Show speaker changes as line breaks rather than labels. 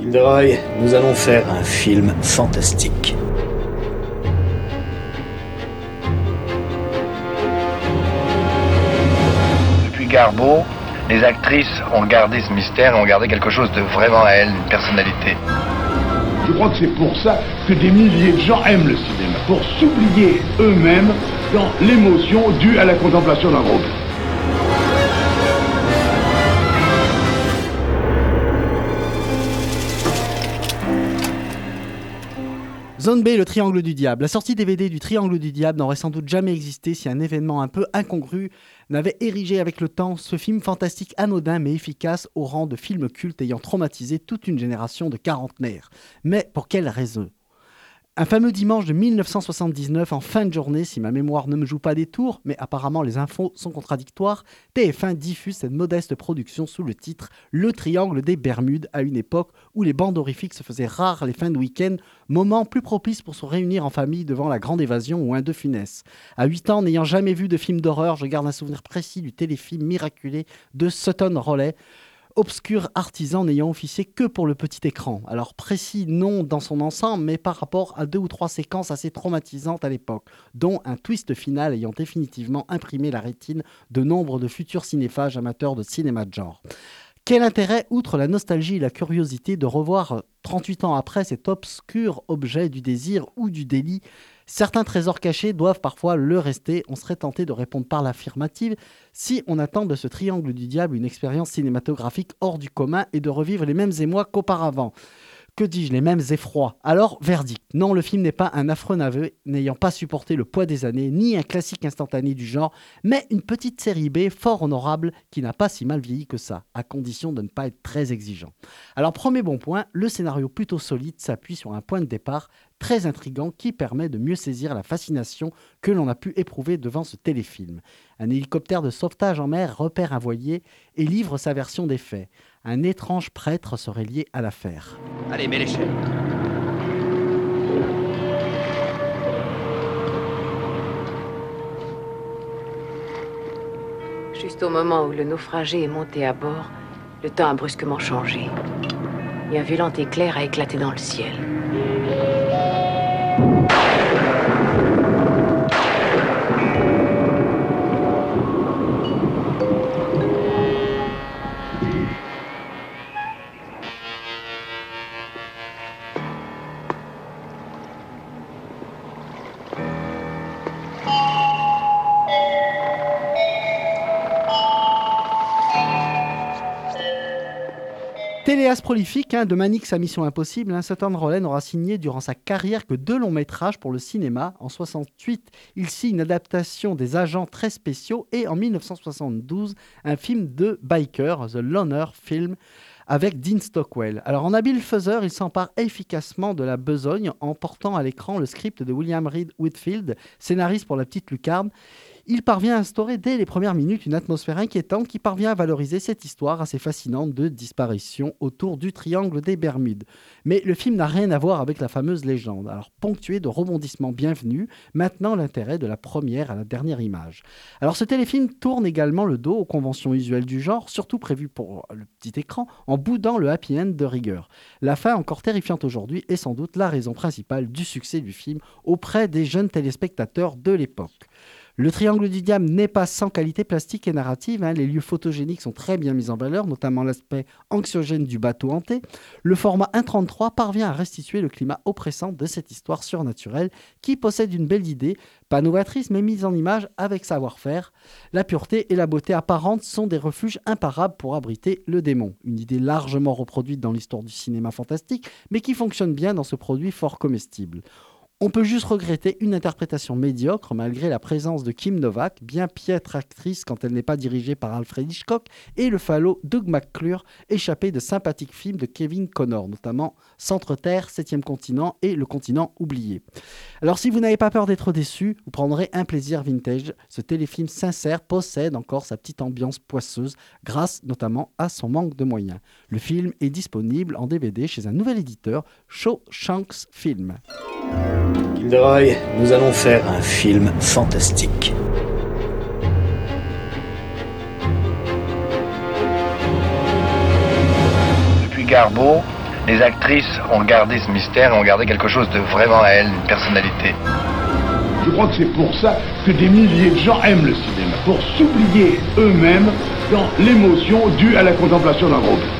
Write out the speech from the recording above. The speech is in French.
Gilderoy, nous allons faire un film fantastique.
Depuis Garbeau, les actrices ont gardé ce mystère et ont gardé quelque chose de vraiment à elles, une personnalité.
Je crois que c'est pour ça que des milliers de gens aiment le cinéma, pour s'oublier eux-mêmes dans l'émotion due à la contemplation d'un groupe.
Zone B, le Triangle du Diable. La sortie DVD du Triangle du Diable n'aurait sans doute jamais existé si un événement un peu incongru n'avait érigé avec le temps ce film fantastique anodin mais efficace au rang de film culte ayant traumatisé toute une génération de quarantenaires. Mais pour quelle raison ? Un fameux dimanche de 1979, en fin de journée, si ma mémoire ne me joue pas des tours, mais apparemment les infos sont contradictoires, TF1 diffuse cette modeste production sous le titre « Le Triangle des Bermudes » à une époque où les bandes horrifiques se faisaient rares les fins de week-end, moment plus propice pour se réunir en famille devant La Grande Évasion ou Un de Funès. À 8 ans, n'ayant jamais vu de film d'horreur, je garde un souvenir précis du téléfilm miraculé de Sutton Rowley, obscur artisan n'ayant officié que pour le petit écran. Alors précis non dans son ensemble, mais par rapport à 2 ou 3 séquences assez traumatisantes à l'époque, dont un twist final ayant définitivement imprimé la rétine de nombre de futurs cinéphages amateurs de cinéma de genre. Quel intérêt, outre la nostalgie et la curiosité, de revoir 38 ans après cet obscur objet du désir ou du délit ? Certains trésors cachés doivent parfois le rester. On serait tenté de répondre par l'affirmative si on attend de ce Triangle du Diable une expérience cinématographique hors du commun et de revivre les mêmes émois qu'auparavant. Que dis-je, les mêmes effrois. Alors, verdict. Non, le film n'est pas un affreux navet, n'ayant pas supporté le poids des années, ni un classique instantané du genre, mais une petite série B fort honorable qui n'a pas si mal vieilli que ça, à condition de ne pas être très exigeant. Alors, premier bon point, le scénario plutôt solide s'appuie sur un point de départ très intriguant qui permet de mieux saisir la fascination que l'on a pu éprouver devant ce téléfilm. Un hélicoptère de sauvetage en mer repère un voilier et livre sa version des faits. Un étrange prêtre serait lié à l'affaire.
Allez, mets l'échelle.
Juste au moment où le naufragé est monté à bord, le temps a brusquement changé. Et un violent éclair a éclaté dans le ciel.
Téléaste prolifique, de Manix à Mission Impossible, Sutton Rowley n'aura signé durant sa carrière que 2 longs métrages pour le cinéma. En 1968, il signe une adaptation des Agents très spéciaux et en 1972, un film de biker, The Loner Film, avec Dean Stockwell. Alors en habile faiseur, il s'empare efficacement de la besogne en portant à l'écran le script de William Reed Whitfield, scénariste pour La Petite Lucarne. Il parvient à instaurer dès les premières minutes une atmosphère inquiétante qui parvient à valoriser cette histoire assez fascinante de disparition autour du Triangle des Bermudes. Mais le film n'a rien à voir avec la fameuse légende, alors ponctué de rebondissements bienvenus, maintenant l'intérêt de la première à la dernière image. Alors ce téléfilm tourne également le dos aux conventions usuelles du genre, surtout prévues pour le petit écran, en boudant le happy end de rigueur. La fin, encore terrifiante aujourd'hui, est sans doute la raison principale du succès du film auprès des jeunes téléspectateurs de l'époque. Le Triangle du Diable n'est pas sans qualité plastique et narrative. Les lieux photogéniques sont très bien mis en valeur, notamment l'aspect anxiogène du bateau hanté. Le format 1.33 parvient à restituer le climat oppressant de cette histoire surnaturelle qui possède une belle idée, pas novatrice mais mise en image avec savoir-faire. La pureté et la beauté apparente sont des refuges imparables pour abriter le démon. Une idée largement reproduite dans l'histoire du cinéma fantastique, mais qui fonctionne bien dans ce produit fort comestible. On peut juste regretter une interprétation médiocre malgré la présence de Kim Novak, bien piètre actrice quand elle n'est pas dirigée par Alfred Hitchcock, et le falot Doug McClure, échappé de sympathiques films de Kevin Connor, notamment Centre-Terre, 7e continent et Le continent oublié. Alors si vous n'avez pas peur d'être déçu, vous prendrez un plaisir vintage. Ce téléfilm sincère possède encore sa petite ambiance poisseuse, grâce notamment à son manque de moyens. Le film est disponible en DVD chez un nouvel éditeur, Shawshanks Film.
Gilderoy, nous allons faire un film fantastique.
Depuis Garbeau, Les actrices ont gardé ce mystère et ont gardé quelque chose de vraiment à elles, une personnalité.
Je crois que c'est pour ça que des milliers de gens aiment le cinéma, pour s'oublier eux-mêmes dans l'émotion due à la contemplation d'un groupe.